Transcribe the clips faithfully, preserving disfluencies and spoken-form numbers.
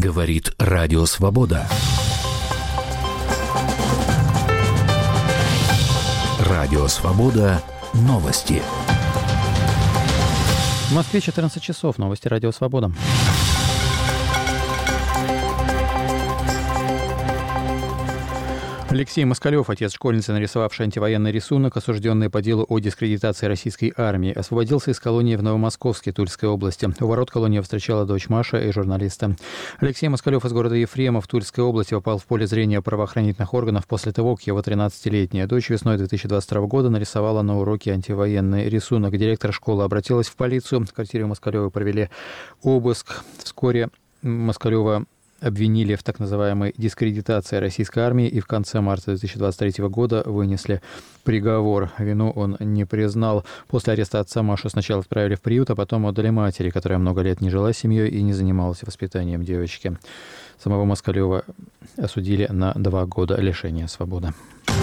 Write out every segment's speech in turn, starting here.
Говорит Радио Свобода. Радио Свобода. Новости. В Москве четырнадцать часов. Новости Радио Свобода. Алексей Москалев, отец школьницы, нарисовавший антивоенный рисунок, осужденный по делу о дискредитации российской армии, освободился из колонии в Новомосковске Тульской области. У ворот колонии встречала дочь Маша и журналиста. Алексей Москалев из города Ефремов Тульской области попал в поле зрения правоохранительных органов после того, как его тринадцатилетняя дочь весной две тысячи двадцать второго года нарисовала на уроке антивоенный рисунок. Директор школы обратилась в полицию. В квартире Москалева провели обыск. Вскоре Москалева обвинили в так называемой дискредитации российской армии и в конце марта две тысячи двадцать третьего года вынесли приговор. Вину он не признал. После ареста отца Машу сначала отправили в приют, а потом отдали матери, которая много лет не жила с семьей и не занималась воспитанием девочки. Самого Москалева осудили на два года лишения свободы.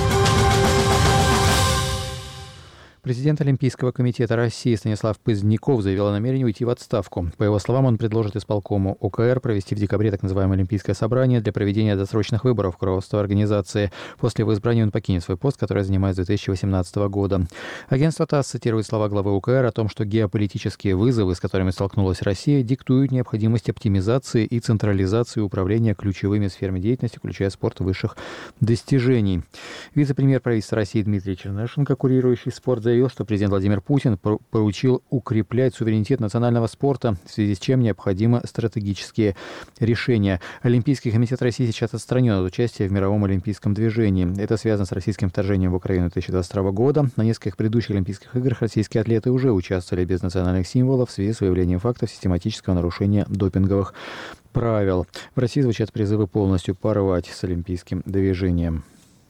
Президент Олимпийского комитета России Станислав Поздняков заявил о намерении уйти в отставку. По его словам, он предложит исполкому ОКР провести в декабре так называемое Олимпийское собрание для проведения досрочных выборов в руководство организации. После его избрания он покинет свой пост, который занимает с две тысячи восемнадцатого года. Агентство ТАСС цитирует слова главы ОКР о том, что геополитические вызовы, с которыми столкнулась Россия, диктуют необходимость оптимизации и централизации управления ключевыми сферами деятельности, включая спорт высших достижений. Вице-премьер правительства России Дмитрий Чернышенко, курирующий спорт, заявил, что президент Владимир Путин поручил укреплять суверенитет национального спорта, в связи с чем необходимы стратегические решения. Олимпийский комитет России сейчас отстранен от участия в мировом олимпийском движении. Это связано с российским вторжением в Украину две тысячи двадцать второго года. На нескольких предыдущих Олимпийских играх российские атлеты уже участвовали без национальных символов в связи с выявлением фактов систематического нарушения допинговых правил. В России звучат призывы полностью порвать с олимпийским движением.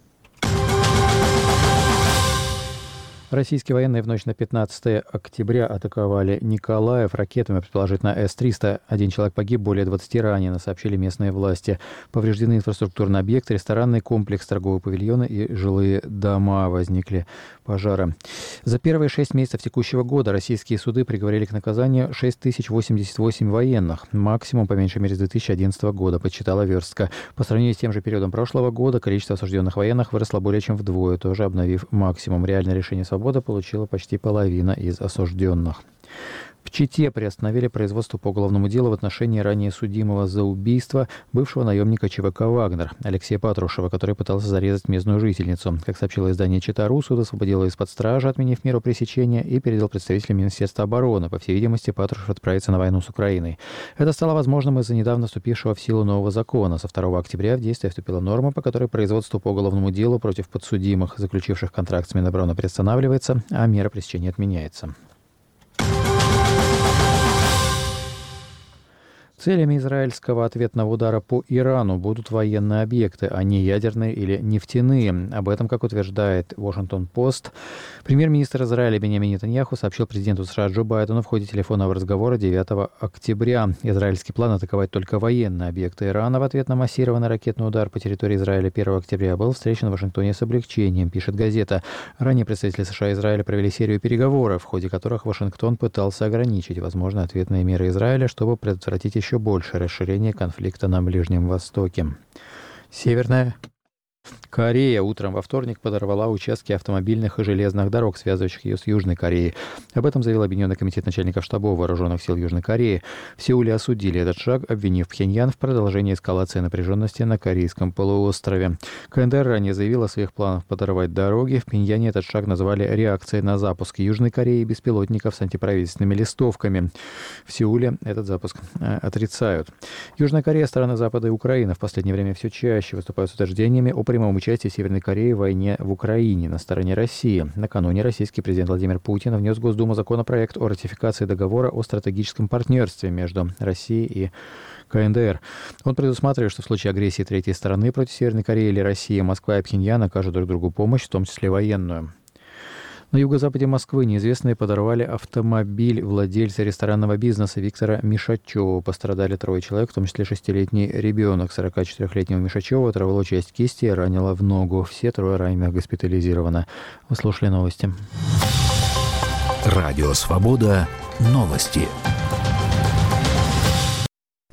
Российские военные в ночь на пятнадцатое октября атаковали Николаев ракетами, предположительно эс триста. Один человек погиб, более двадцати ранено, сообщили местные власти. Повреждены инфраструктурный объект, ресторанный комплекс, торговые павильоны и жилые дома. Возникли пожары. За первые шесть месяцев текущего года российские суды приговорили к наказанию шесть тысяч восемьдесят восемь военных. Максимум, по меньшей мере, с две тысячи одиннадцатого года, подсчитала Верстка. По сравнению с тем же периодом прошлого года количество осужденных военных выросло более чем вдвое, тоже обновив максимум. Реальное решение свободы Свобода получила почти половина из осужденных. В Чите приостановили производство по уголовному делу в отношении ранее судимого за убийство бывшего наемника ЧВК «Вагнер» Алексея Патрушева, который пытался зарезать местную жительницу. Как сообщило издание «Чита.ру», суд освободил его из-под стражи, отменив меру пресечения, и передал представителям Министерства обороны. По всей видимости, Патрушев отправится на войну с Украиной. Это стало возможным из-за недавно вступившего в силу нового закона. Со второго октября в действие вступила норма, по которой производство по уголовному делу против подсудимых, заключивших контракт с Минобороны, приостанавливается, а мера пресечения отменяется. Целями израильского ответного удара по Ирану будут военные объекты, а не ядерные или нефтяные. Об этом, как утверждает Вашингтон-Пост, премьер-министр Израиля Биньямин Нетаньяху сообщил президенту США Джо Байдену в ходе телефонного разговора девятого октября. Израильский план атаковать только военные объекты Ирана в ответ на массированный ракетный удар по территории Израиля первого октября был встречен в Вашингтоне с облегчением, пишет газета. Ранее представители США и Израиля провели серию переговоров, в ходе которых Вашингтон пытался ограничить возможные ответные меры Израиля, чтобы предотвратить еще еще больше расширение конфликта на Ближнем Востоке. Северная Корея утром во вторник подорвала участки автомобильных и железных дорог, связывающих ее с Южной Кореей. Об этом заявил Объединенный комитет начальников штабов вооруженных сил Южной Кореи. В Сеуле осудили этот шаг, обвинив Пхеньян в продолжении эскалации напряженности на Корейском полуострове. КНДР ранее заявила о своих планах подорвать дороги. В Пхеньяне этот шаг назвали реакцией на запуск Южной Кореи беспилотников с антиправительственными листовками. В Сеуле этот запуск э, отрицают. Южная Корея, страны Запада и Украина в последнее время все чаще выступают с утверждениями о прямом участии Северной Кореи в войне в Украине на стороне России. Накануне российский президент Владимир Путин внес в Госдуму законопроект о ратификации договора о стратегическом партнерстве между Россией и КНДР. Он предусматривает, что в случае агрессии третьей стороны против Северной Кореи или России Москва и Пхеньян окажут друг другу помощь, в том числе военную. На юго-западе Москвы неизвестные подорвали автомобиль владельца ресторанного бизнеса Виктора Мишачева. Пострадали трое человек, в том числе шестилетний ребенок. сорокачетырёхлетнего Мишачева оторвало часть кисти и ранило в ногу. Все трое раненых госпитализированы. Вы слушали новости. Радио «Свобода». Новости.